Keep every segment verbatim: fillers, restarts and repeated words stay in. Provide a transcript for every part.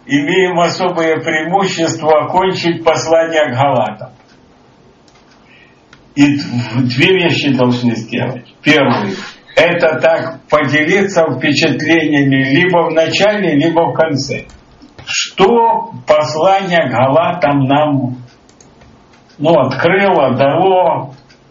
имеем особое преимущество окончить послание к Галатам. И две вещи должны сделать. Первый – это так поделиться впечатлениями либо в начале, либо в конце. Что послание к Галатам нам ну, открыло, дало,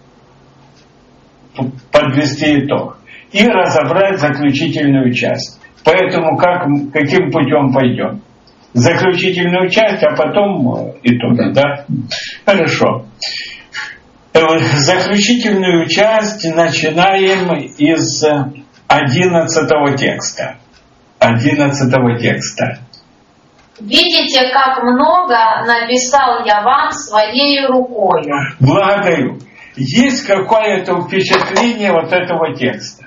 подвести итог. И разобрать заключительную часть. Поэтому как, каким путем пойдем? Заключительную часть, а потом итоги, да? Хорошо. Заключительную часть начинаем из одиннадцатого текста. Одиннадцатого текста. Видите, как много написал я вам своей рукой. Благодарю. Есть какое-то впечатление вот этого текста?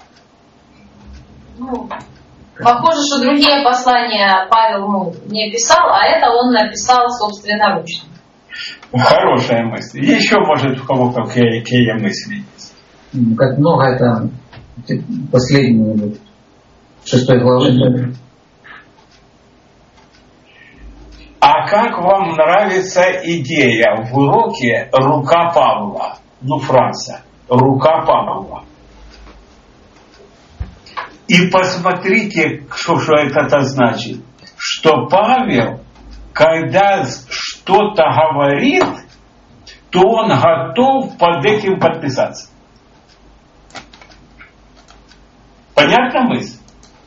Ну, похоже, что другие послания Павел ну, не писал, а это он написал собственноручно. Хорошая мысль. Еще, может, у кого какие, какие мысли есть? Как много это последние шестой главы. А как вам нравится идея в уроке «Рука Павла»? Ну, фраза «Рука Павла». И посмотрите, что, что это значит. Что Павел, когда что-то говорит, то он готов под этим подписаться. Понятна мысль?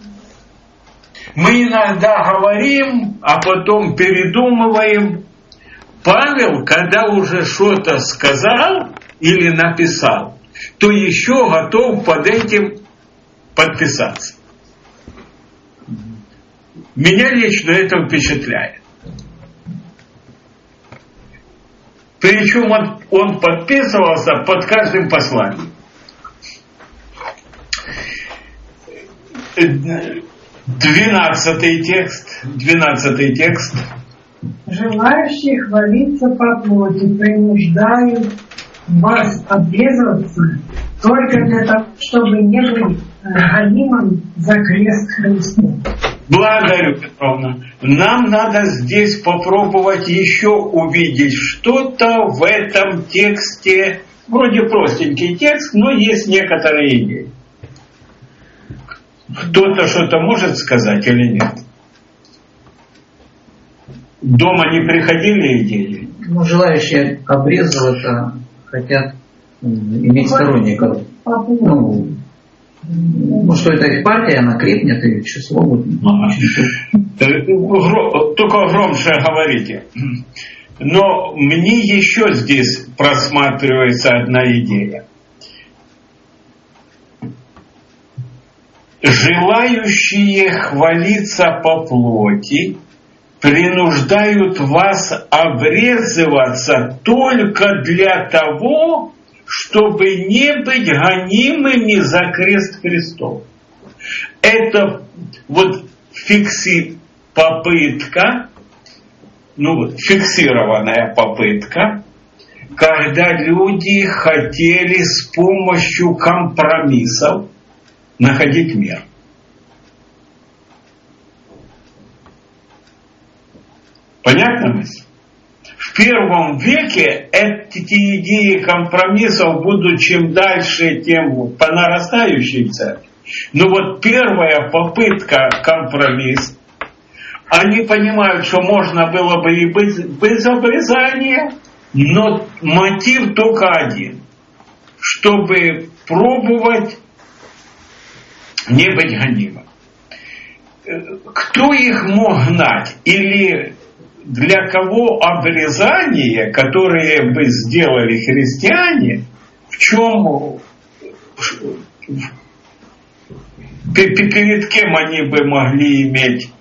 Мы иногда говорим, а потом передумываем. Павел, когда уже что-то сказал или написал, то еще готов под этим подписаться. Меня лично это впечатляет. Причем он, он подписывался под каждым посланием. Двенадцатый текст. Двенадцатый текст. Желающие хвалиться по плоти принуждают вас обрезываться только для того, чтобы не быть гонимым за крест Христа. Благодарю, Петровна. Нам надо здесь попробовать еще увидеть что-то в этом тексте. Вроде простенький текст, но есть некоторые идеи. Кто-то что-то может сказать или нет? Дома не приходили идеи? Ну, желающие обрезываться хотят иметь сторонников. Ну, ну, что это их партия, она крепнет, и число будет. Только громче говорите. Но мне еще здесь просматривается одна идея. Желающие хвалиться по плоти принуждают вас обрезываться только для того, чтобы не быть гонимыми за крест Христов. Это вот фикси попытка, ну вот фиксированная попытка, когда люди хотели с помощью компромиссов находить мир. Понятно мысль? В первом веке эти идеи компромиссов будут чем дальше, тем по нарастающей церкви. Но вот первая попытка компромисс, они понимают, что можно было бы и без, без обрезания, но мотив только один, чтобы пробовать не быть гонимым. Кто их мог гнать? Или для кого обрезание, которое бы сделали христиане, в чем, перед кем они бы могли иметь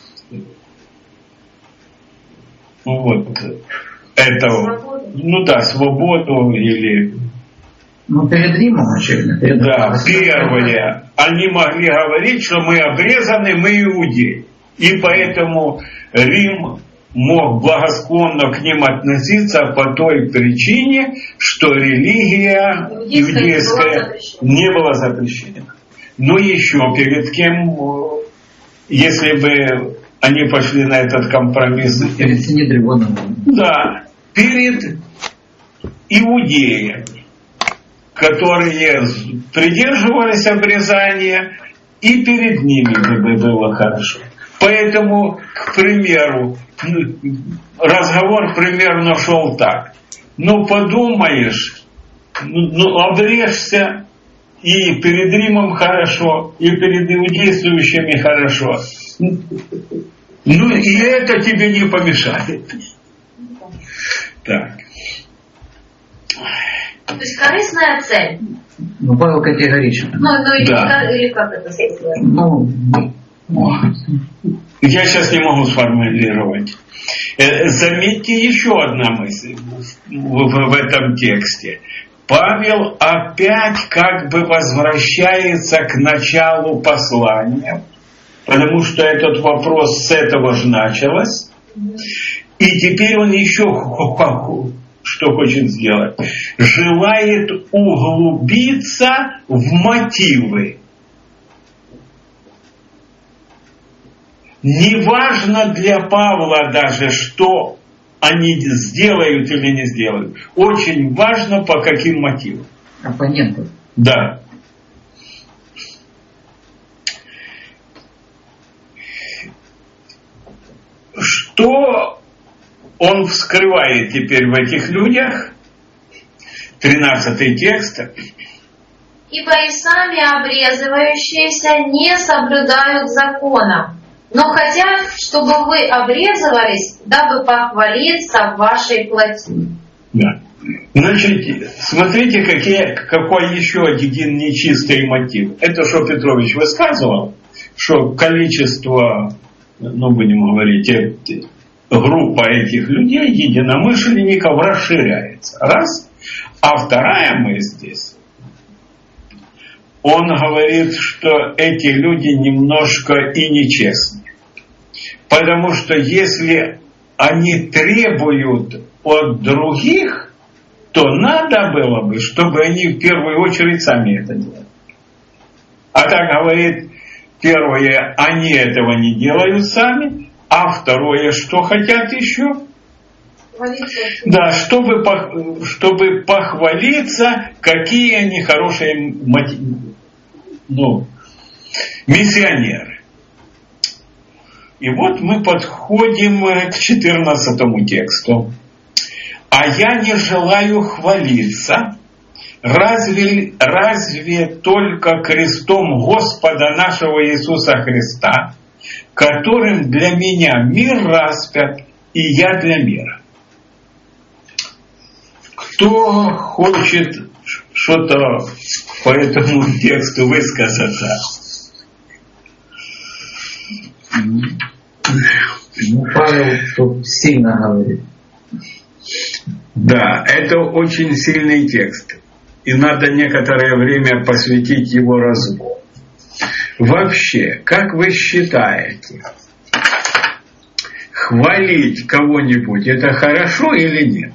вот этого, ну да, свободу или... Ну, перед Римом, очевидно. Перед да, первое. Они могли говорить, что мы обрезаны, мы иудеи. И поэтому Рим мог благосклонно к ним относиться по той причине, что религия иудейская не была запрещена. Но еще перед кем, если бы они пошли на этот компромисс. Перед Синедрионом. Да, перед иудеями, которые придерживались обрезания, и перед ними бы было хорошо. Поэтому, к примеру, разговор примерно шел так. Ну, подумаешь, ну, обрежься, и перед Римом хорошо, и перед иудействующими хорошо. Ну, и это тебе не помешает. Так. То есть корыстная цель. Ну, Павел категорично. Ну, ну или, Да. как, или как это сказать? Ну, Я сейчас не могу сформулировать. Заметьте еще одна мысль в, в этом тексте. Павел опять как бы возвращается к началу послания, потому что этот вопрос с этого же началось. И теперь он еще что хочет сделать? Желает углубиться в мотивы. Неважно для Павла даже, что они сделают или не сделают. Очень важно, по каким мотивам. оппонентов. Да. Что он вскрывает теперь в этих людях? тринадцатый текст. Ибо и сами обрезывающиеся не соблюдают закона, но хотят, чтобы вы обрезывались, дабы похвалиться в вашей плоти. Да. Значит, смотрите, какие, какой еще один нечистый мотив. Это что Петрович высказывал, что количество, ну будем говорить, группа этих людей, единомышленников, расширяется. Раз. А вторая мысль здесь. Он говорит, что эти люди немножко и нечестны. Потому что если они требуют от других, то надо было бы, чтобы они в первую очередь сами это делали. А так говорит, первое, они этого не делают сами, а второе, что хотят еще? Да, чтобы, чтобы похвалиться, какие они хорошие ну, миссионеры. И вот мы подходим к четырнадцатому тексту. А я не желаю хвалиться, разве, разве только крестом Господа нашего Иисуса Христа, которым для меня мир распят, и я для мира. Кто хочет что-то по этому тексту высказаться? Ну, Павел тут сильно говорит. Да, это очень сильный текст. И надо некоторое время посвятить его разбору. Вообще, как вы считаете, хвалить кого-нибудь это хорошо или нет?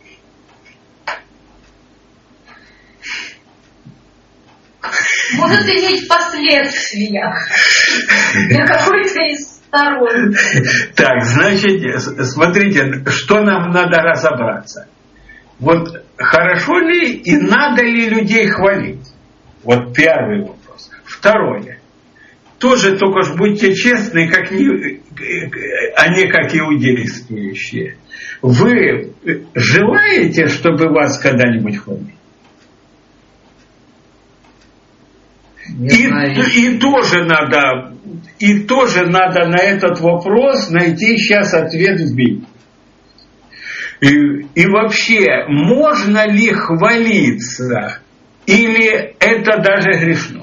Может иметь последствия для какой-то из сторон. Так, значит, смотрите, что нам надо разобраться. Вот хорошо ли и надо ли людей хвалить? Вот первый вопрос. Второе. Тоже только ж будьте честны, как не, а не как иудействующие. Вы желаете, чтобы вас когда-нибудь хвалили? И, и тоже надо, и тоже надо на этот вопрос найти сейчас ответ в Библии. И, и вообще, можно ли хвалиться, или это даже грешно?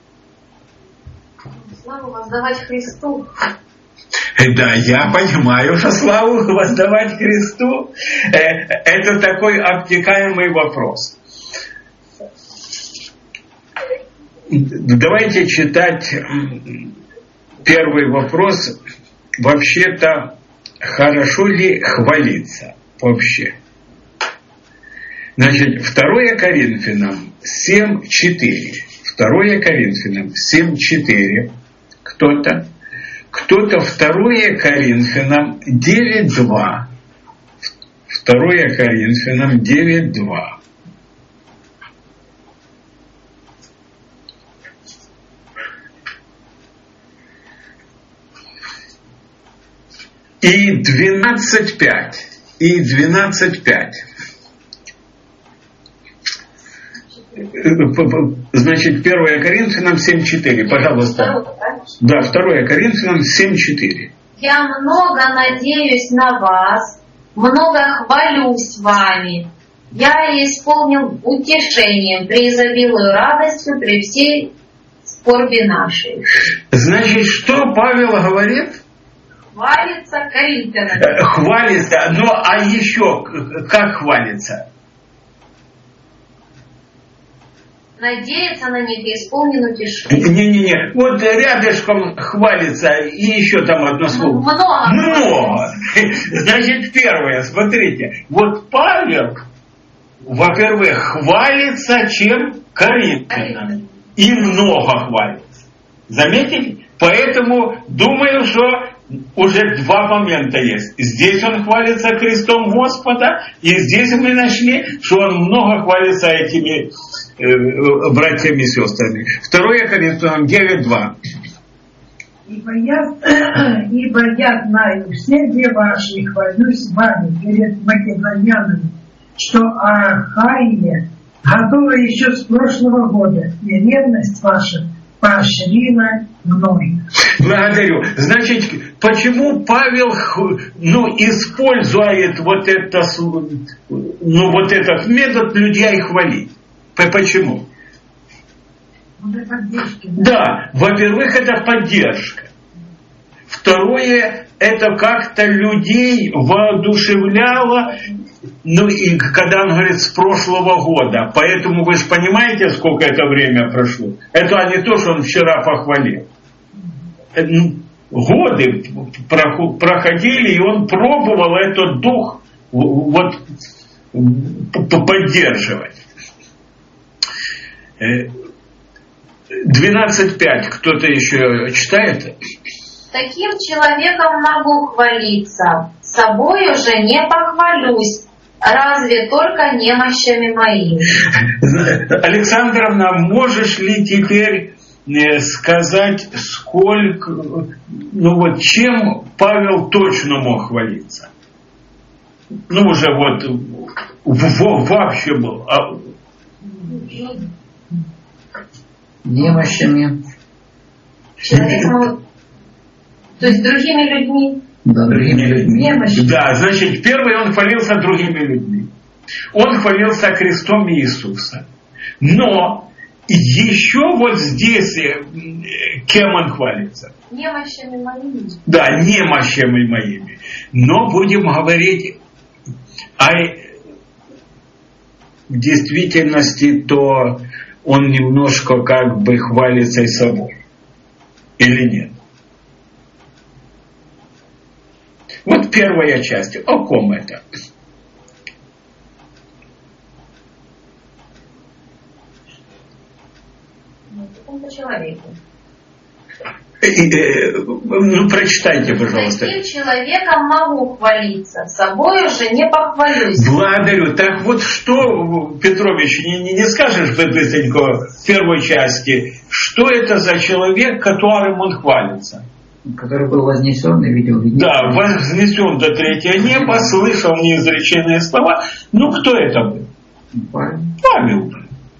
Славу воздавать Христу. Да, я понимаю, что славу воздавать Христу – это такой обтекаемый вопрос. Давайте читать первый вопрос. Вообще-то, хорошо ли хвалиться вообще? Значит, второе Коринфянам семь четыре. второе Коринфянам семь четыре. Кто-то. кто-то второе Коринфянам девять два. второе Коринфянам девять два. И двенадцать пять. И двенадцать пять. Значит, первое Коринфянам семь четыре. Пожалуйста. Да, второе Коринфянам семь четыре. Я много надеюсь на вас, много хвалюсь вами. Я исполнил утешением, преизобилую радостью при всей скорби нашей. Значит, что Павел говорит? Хвалится Коринфянам. Хвалится, но а еще как хвалится? Надеется на них и исполнен утешением. Не-не-не, вот рядышком хвалится, и еще там одно слово. Много. Много. Значит, первое, смотрите, вот Павел, во-первых, хвалится чем? Коринфянам. И много хвалится. Заметили? Поэтому думаю, что уже два момента есть. Здесь он хвалится крестом Господа, и здесь мы нашли, что он много хвалится этими э, братьями и сестрами. Второе Коринфянам девять два. Ибо я, ибо я знаю усердие ваше и хвалюсь вами перед македонянами, что Ахайя готова еще с прошлого года, и ревность ваша поощрила мной. Благодарю. Значит, почему Павел, ну, использует вот это, ну, вот этот метод людей хвалить? Почему? Да, во-первых, это поддержка. Второе, это как-то людей воодушевляло, ну и когда он говорит с прошлого года. Поэтому вы же понимаете, сколько это время прошло. Это не то, что он вчера похвалил. Годы проходили, и он пробовал этот дух вот поддерживать. двенадцать пять. Кто-то еще читает? Таким человеком могу хвалиться, собою же не похвалюсь, разве только немощами моими. Александровна, можешь ли теперь сказать, сколько, ну вот чем Павел точно мог хвалиться? Ну уже вот вообще был. Немощами. Человеком, то есть другими людьми. Да, другими людьми. Немощами. Да, значит, первый он хвалился другими людьми. Он хвалился крестом Иисуса. Но еще вот здесь кем он хвалится? Немощами моими. Да, немощами моими. Но будем говорить о действительности, то он немножко как бы хвалится и собой. Или нет? Вот первая часть. О ком это? Какому-то человеку. Ну, прочитайте, пожалуйста. Таким человеком могу хвалиться, собою же не похвалюсь. Благодарю. Так вот что, Петрович, не, не, не скажешь быстренько в первой части, что это за человек, которым он хвалится? Который был вознесен и видел видение. Да, вознесен до третьего неба, слышал неизреченные слова. Ну, кто это был? Павел. Павел.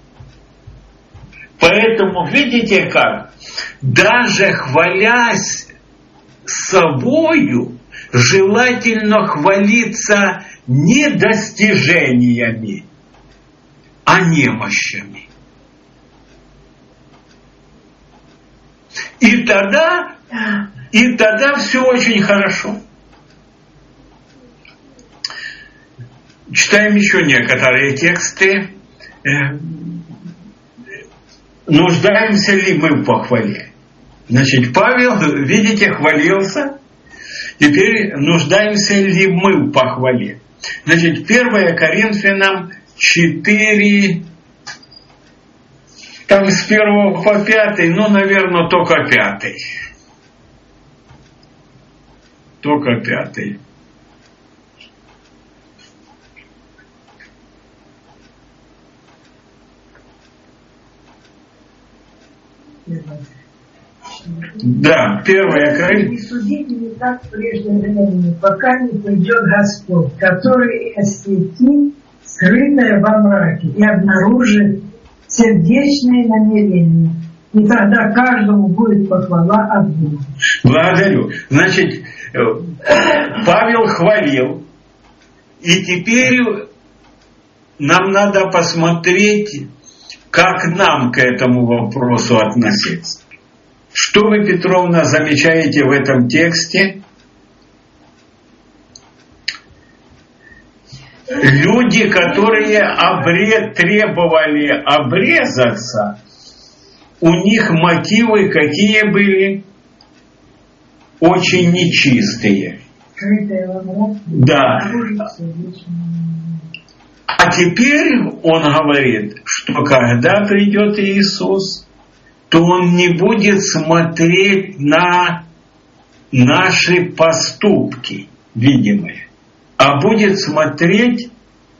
Поэтому, видите как, даже хвалясь собою, желательно хвалиться не достижениями, а немощами. И тогда, и тогда все очень хорошо. Читаем еще некоторые тексты. Нуждаемся ли мы в похвале? Значит, Павел, видите, хвалился. Теперь нуждаемся ли мы в похвале? Значит, первое Коринфянам четыре, там с первого по пятый, ну, наверное, только пятый. только пятый. Да, первая крайность. Не судите не так прежде времени, пока не придет Господь, который осветит скрытое во мраке и обнаружит сердечные намерения. И тогда каждому будет похвала от Бога. Благодарю. Значит, Павел хвалил, и теперь нам надо посмотреть, как нам к этому вопросу относиться. Что вы, Петровна, замечаете в этом тексте? Люди, которые обред, требовали обрезаться, у них мотивы какие были? Очень нечистые. Да. А теперь он говорит, что когда придет Иисус, то он не будет смотреть на наши поступки видимые, а будет смотреть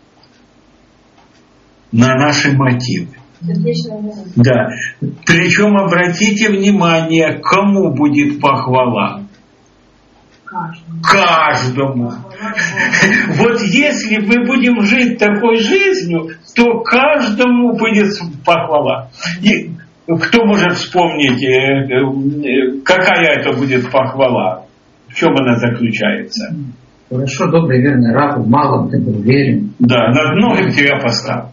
на наши мотивы. Да. Причем обратите внимание, кому будет похвала? Каждому. Каждому. Вот если мы будем жить такой жизнью, то каждому будет похвала. И кто может вспомнить, какая это будет похвала? В чем она заключается? Хорошо, добрый, верный раб, в малом ты был верен. Да, над многим тебя поставил.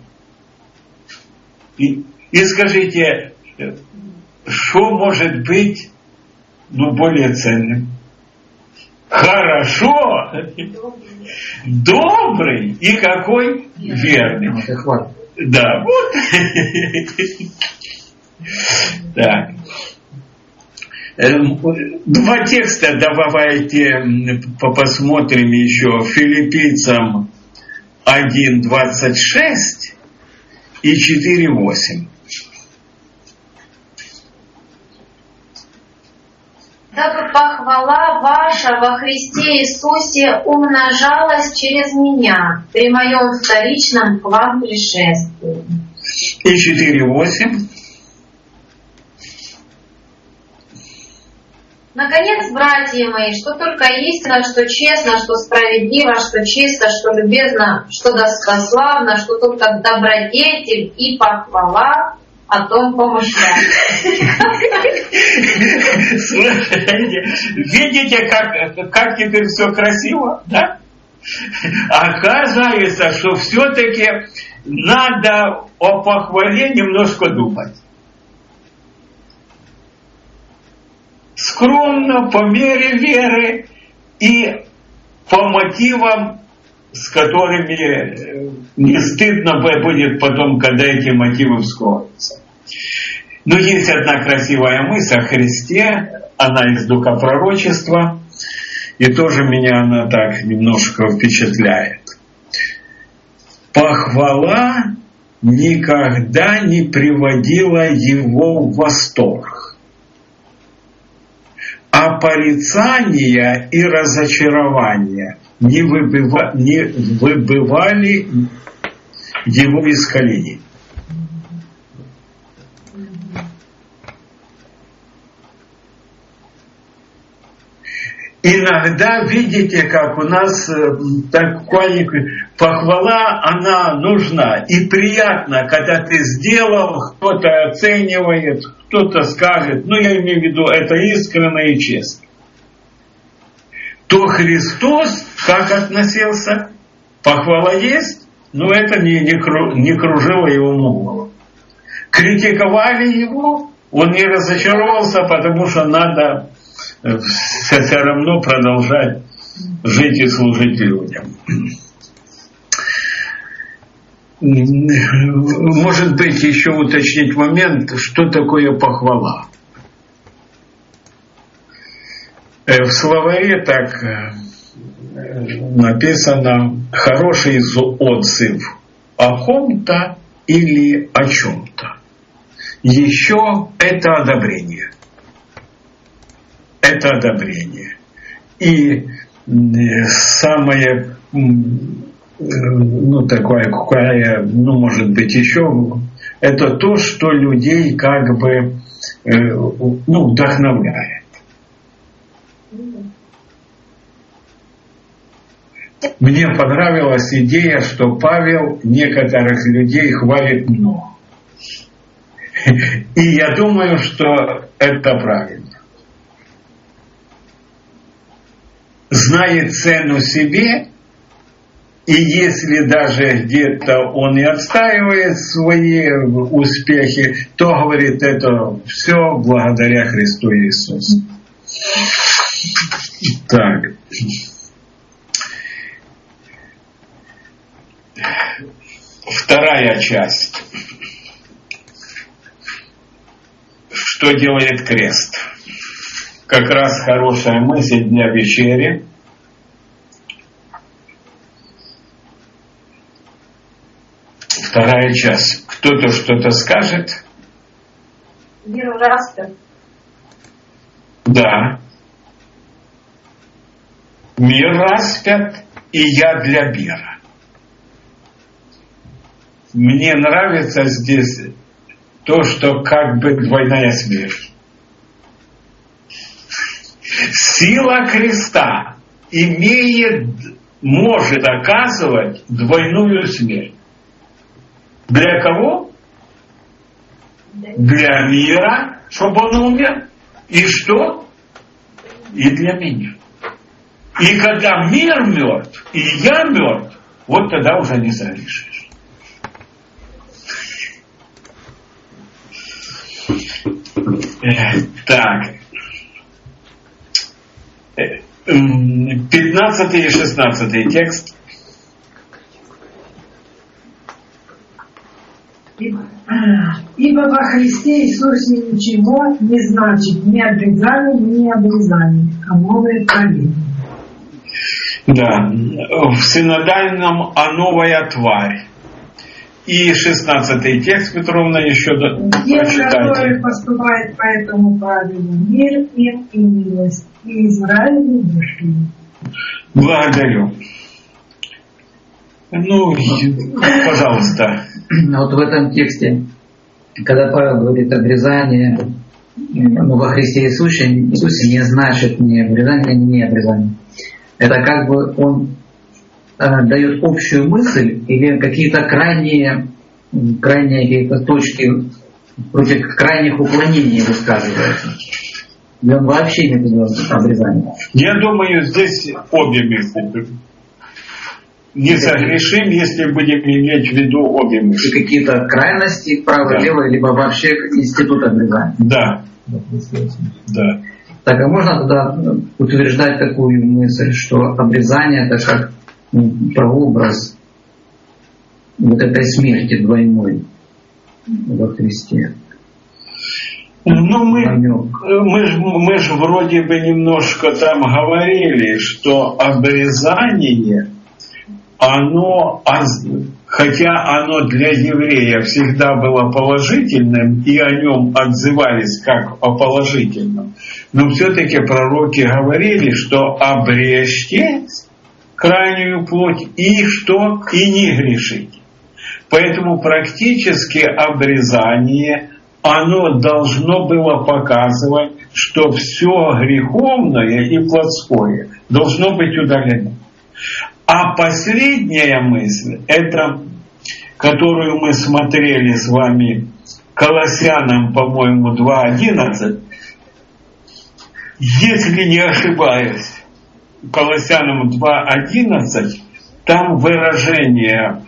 И, и скажите, что может быть, ну, более ценным? Хорошо, добрый и какой верный. Да, вот. Так. Два текста давайте посмотрим еще. Филиппийцам один двадцать шесть и четыре восемь. Дабы похвала ваша во Христе Иисусе умножалась через меня при моем вторичном к вам пришествии. И четыре восемь. Наконец, братья мои, что только истинно, что честно, что справедливо, что чисто, что любезно, что достославно, что только добродетель и похвала, о том помышляйте. Видите, как, как теперь все красиво, да? Оказывается, что все-таки надо о похвале немножко думать. Скромно, по мере веры и по мотивам, с которыми не стыдно будет потом, когда эти мотивы вскроются. Но есть одна красивая мысль о Христе, она из духа пророчества, и тоже меня она так немножко впечатляет. Похвала никогда не приводила его в восторг, а порицания и разочарования не, выбыва, не выбывали его из колеи. Иногда видите, как у нас такая похвала, она нужна. И приятно, когда ты сделал, кто-то оценивает, кто-то скажет, ну я имею в виду, это искренне и честно. То Христос как относился? Похвала есть, но это не, не, кру, не кружило его голову. Критиковали его, он не разочаровался, потому что надо все равно продолжать жить и служить людям. Может быть, еще уточнить момент, что такое похвала. В словаре так написано хороший отзыв о ком-то или о чем-то. Еще это одобрение. Это одобрение. И самое, ну, такое, какое, ну, может быть, еще, это то, что людей как бы, ну, вдохновляет. Мне понравилась идея, что Павел некоторых людей хвалит много. И я думаю, что это правильно. Знает цену себе, и если даже где-то он и отстаивает свои успехи, то говорит, это все благодаря Христу Иисусу. Так. Вторая часть. Что делает крест? Как раз хорошая мысль для вечери. Вторая часть. Кто-то что-то скажет? Мир уже распят. Да. Мир распят, и я для мира. Мне нравится здесь то, что как бы двойная смерть. Сила креста имеет, может оказывать двойную смерть. Для кого? Для мира, чтобы он умер. И что? И для меня. И когда мир мертв, и я мертв, вот тогда уже не зарешишь. Так. пятнадцатый и шестнадцатый текст. Ибо во Христе Иисусе ничего не значит ни отрезание, ни обрезание, а новое творение. Да, в синодальном «А новая тварь». И шестнадцатый текст, Петровна, еще Те, прочитайте. которые поступают по этому правилу, мир им и милость, и Израилю души. Благодарю. Ну, пожалуйста. Вот в этом тексте, когда Павел говорит обрезание, ну, во Христе Иисусе, Иисусе не значит ни обрезание, ни обрезание. Это как бы он э, дает общую мысль или какие-то крайние, крайние какие-то точки против крайних уклонений высказывается. И он вообще не говорит обрезание. Я думаю, здесь обе мысли. Не согрешим, если будем иметь в виду обе мысли. И какие-то крайности, право-лево, да. Либо вообще институт обрезания. Да. Да. Так, а можно тогда утверждать такую мысль, что обрезание это как, ну, прообраз вот этой смерти двойной во Христе? Ну, мы, мы, ж, мы же вроде бы немножко там говорили, что обрезание, оно, хотя оно для еврея всегда было положительным, и о нем отзывались как о положительном, но все-таки пророки говорили, что обрежьте крайнюю плоть и что? И не грешите. Поэтому практически обрезание, оно должно было показывать, что все греховное и плотское должно быть удалено. А последняя мысль, это, которую мы смотрели с вами, Колоссянам, по-моему, два одиннадцать, если не ошибаюсь, Колоссянам два одиннадцать, там выражение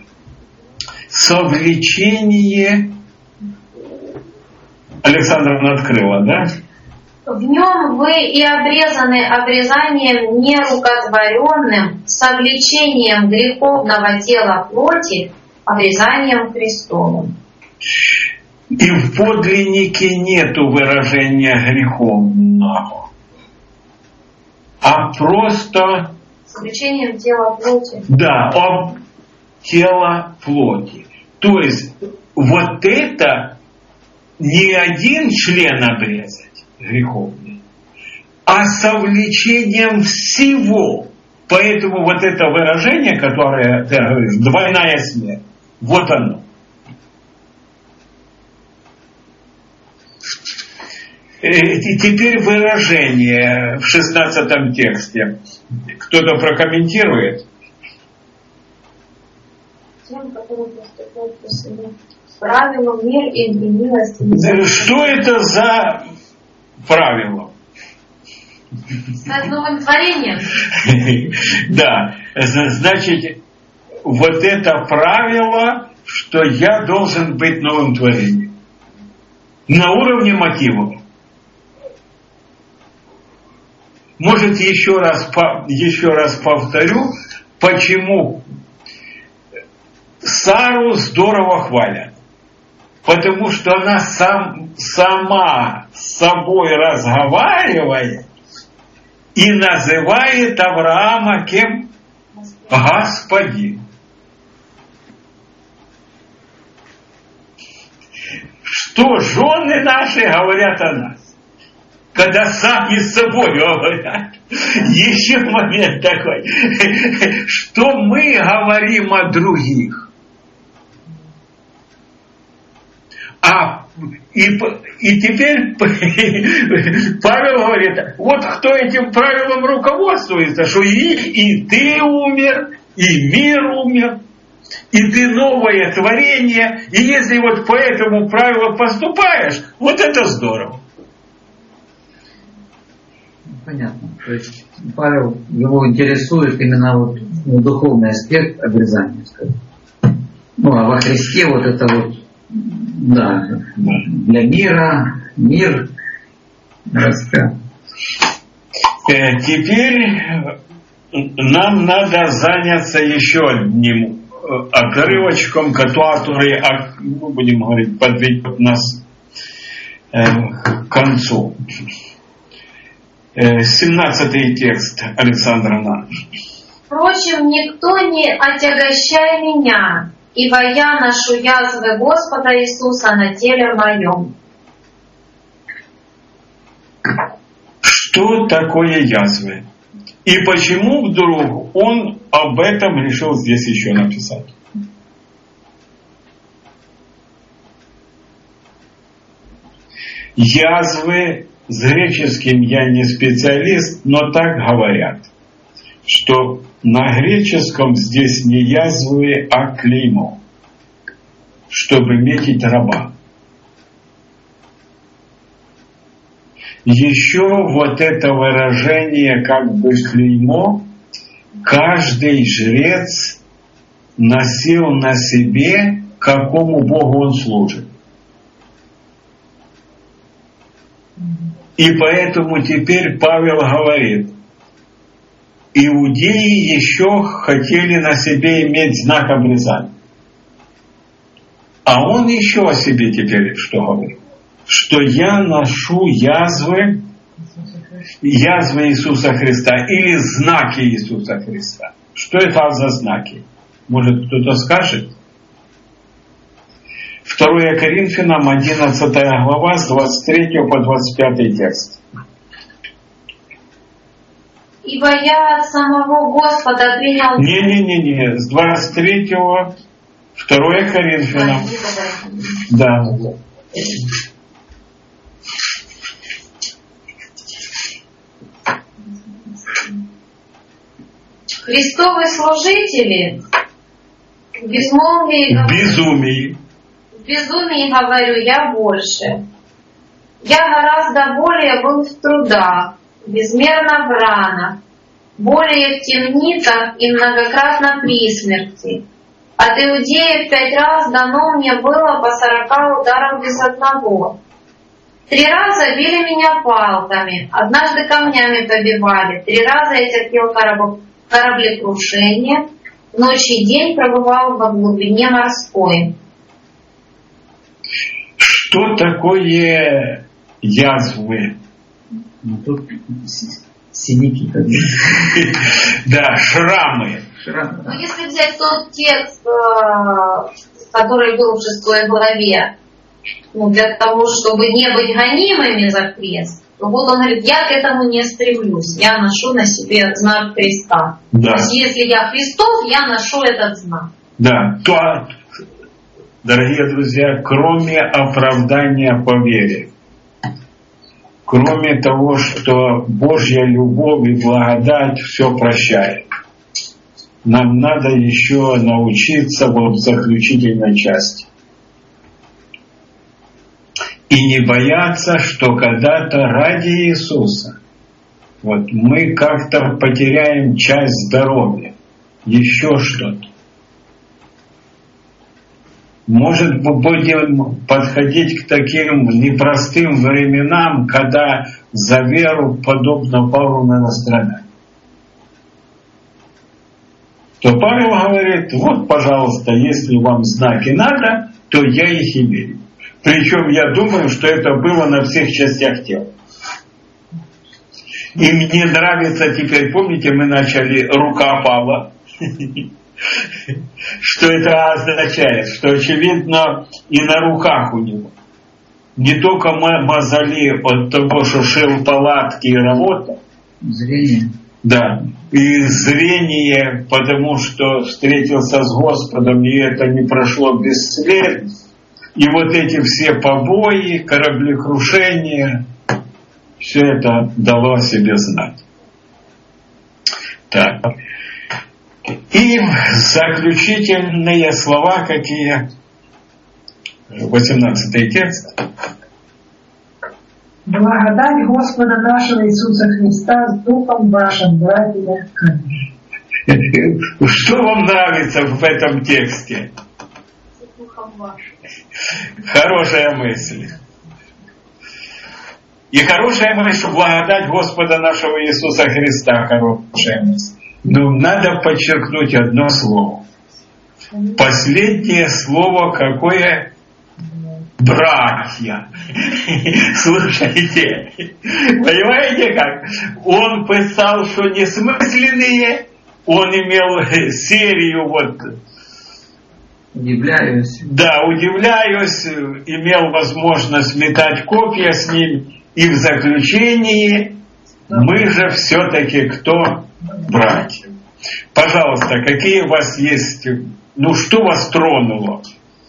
«совлечение». Александровна открыла, да? В нем вы и обрезаны обрезанием нерукотворенным, с обличением греховного тела плоти, обрезанием Христовым. И в подлиннике нету выражения греховного, а просто... С обличением тела плоти. Да, об тело плоти. То есть вот это не один член обрезать греховный, а а совлечением всего. Поэтому вот это выражение, которое ты говоришь, двойная смерть, вот оно. И теперь выражение в шестнадцатом тексте. Кто-то прокомментирует? Тем, которые поступают по себе. Правило, мир и милость. Что это за правило? Стать новым творением? Да, значит, вот это правило, что я должен быть новым творением. На уровне мотивов. Может, еще раз, еще раз повторю, почему Сару здорово хвалят. Потому что она сам, сама с собой разговаривает и называет Авраама кем? Господин. Что жены наши говорят о нас? Когда сами с собой говорят. Еще момент такой. Что мы говорим о других. А и, и теперь Павел говорит, вот кто этим правилом руководствуется, что и, и ты умер, и мир умер, и ты новое творение, и если вот по этому правилу поступаешь, вот это здорово. Понятно. То есть Павел, его интересует именно вот ну, духовный аспект обрезания, скажем. Ну, а во Христе вот это вот, да, для мира, мир, раска. Теперь нам надо заняться еще одним отрывочком, который, ну, будем говорить, подведет нас к концу. семнадцатый текст, Александровна. Впрочем, никто не отягощай меня, ибо я ношу язвы Господа Иисуса на теле моем. Что такое язвы? И почему вдруг он об этом решил здесь еще написать? Язвы, с греческим я не специалист, но так говорят, что на греческом здесь не язвы, а клеймо, чтобы метить раба. Еще вот это выражение как бы клеймо, каждый жрец носил на себе, какому Богу он служит. И поэтому теперь Павел говорит, иудеи еще хотели на себе иметь знак обрезания. А он еще о себе теперь что говорит? Что я ношу язвы, язвы Иисуса Христа или знаки Иисуса Христа. Что это за знаки? Может, кто-то скажет? второе Коринфянам, одиннадцатая глава, с двадцать третьего по двадцать пятый текст. Ибо я от самого Господа принял... Не-не-не, с двадцать третьего, второе Коринфянам. Да. Христовы служители в безмолвии... В безумии. В безумии говорю я больше. Я гораздо более был в трудах, безмерно в ранах, более в темницах и многократно при смерти. От иудеев пять раз дано мне было по сорока ударов без одного. Три раза били меня палками, однажды камнями побивали, три раза я терпел кораб... кораблекрушение, ночь и день пребывал во глубине морской. Что такое язвы? Ну, тут синяки. Да, шрамы. Но если взять тот текст, который был в шестой главе, ну, для того, чтобы не быть гонимыми за крест, Вот он говорит, я к этому не стремлюсь, я ношу на себе знак креста. Да. То есть если я Христов, я ношу этот знак. Да, то, дорогие друзья, кроме оправдания по вере, кроме того, что Божья любовь и благодать все прощает, нам надо еще научиться вот в заключительной части. И не бояться, что когда-то ради Иисуса вот мы как-то потеряем часть здоровья, еще что-то. Может, мы будем подходить к таким непростым временам, когда за веру, подобно Павлу, надо страдать. То Павел говорит, вот, пожалуйста, если вам знаки надо, то я их имею. Причем я думаю, что это было на всех частях тела. И мне нравится теперь, помните, мы начали рука Павла. Что это означает? Что, очевидно, и на руках у него. Не только мозоли от того, что шил палатки и работал. Зрение. Да. И зрение, потому что встретился с Господом, и это не прошло бесследно. И вот эти все побои, кораблекрушения, все это дало о себе знать. Так. И заключительные слова какие? восемнадцатый текст. Благодать Господа нашего Иисуса Христа с Духом вашим, братья. Что вам нравится в этом тексте? С Духом вашим. Хорошая мысль. И хорошая мысль, что благодать Господа нашего Иисуса Христа, хорошая мысль. Но надо подчеркнуть одно слово. Последнее слово какое? Братья. Слушайте, понимаете как? Он писал, что несмысленные, он имел серию вот... Удивляюсь. Да, удивляюсь, имел возможность метать копья с ним. И в заключении мы же все-таки кто? Братья. Пожалуйста, какие у вас есть, ну что вас тронуло?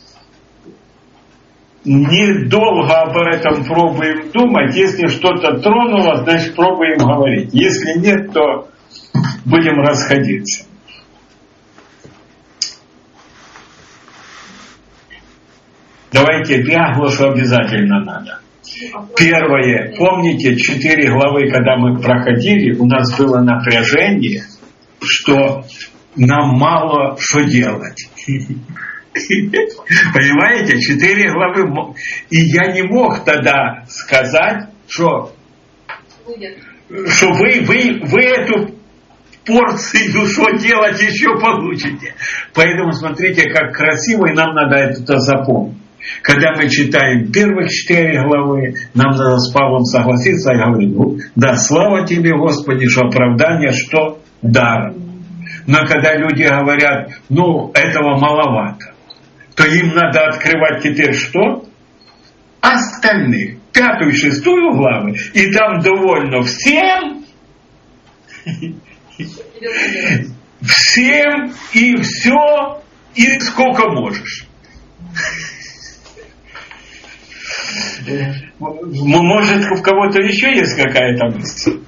Недолго об этом пробуем думать. Если что-то тронуло, значит пробуем говорить. Если нет, то будем расходиться. Давайте Пиаглошу обязательно надо. Первое. Помните, четыре главы, когда мы проходили, у нас было напряжение, что нам мало что делать. Понимаете, четыре главы. И я не мог тогда сказать, что, что вы, вы, вы эту порцию, что делать, еще получите. Поэтому смотрите, как красиво, и нам надо это запомнить. Когда мы читаем первых четыре главы, нам надо с Павлом согласиться и говорить, ну, да, слава тебе, Господи, что оправдание, что дар. Но когда люди говорят, ну, этого маловато, то им надо открывать теперь что? Остальных. Пятую и шестую главы. И там довольно всем, всем и все, и сколько можешь. Может, у кого-то еще есть какая-то мысль?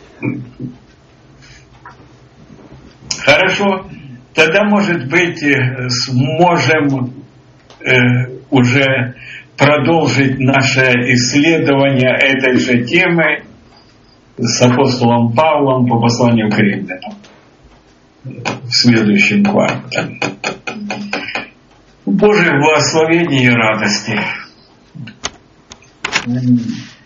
Хорошо. Тогда, может быть, сможем э, уже продолжить наше исследование этой же темы с апостолом Павлом по посланию к Римлянам в следующем квартале. Божьих благословений и радости. Аминь.